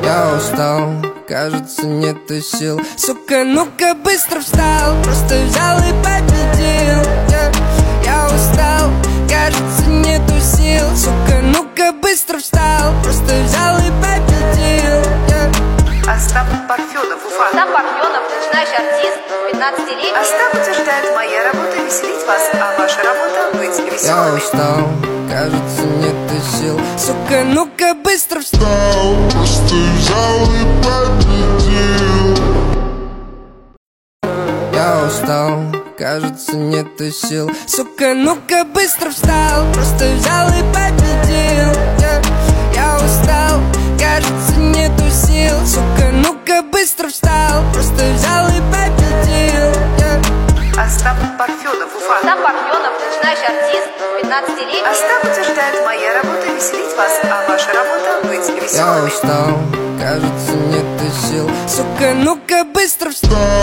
Я устал, кажется, нету сил. Сука, ну-ка быстро встал, просто взял и победил. Я устал, кажется, нету сил. Сука, ну-ка быстро встал, просто взял и победил. Остап Парфенов, Уфа. Остап Парфенов, начинающий артист, 15-летний. Остап утверждает: моя работа веселить вас, а ваша работа быть Я веселыми. устал, кажется, нету сил. Сука, ну-ка быстро встал, Просто взял и победил. Я устал, кажется, нету сил. Сука, ну-ка быстро встал, просто взял и победил. Я устал, кажется, нету сил. Сука, ну-ка быстро встал, просто взял и победил. Остап Парфенов, Уфа. Остап Парфенов, начинающий артист, 15-летний. Остап утверждает: моя работа веселить вас, а ваша работа быть Я веселыми. устал, кажется, нету сил. Сука, ну-ка быстро встал.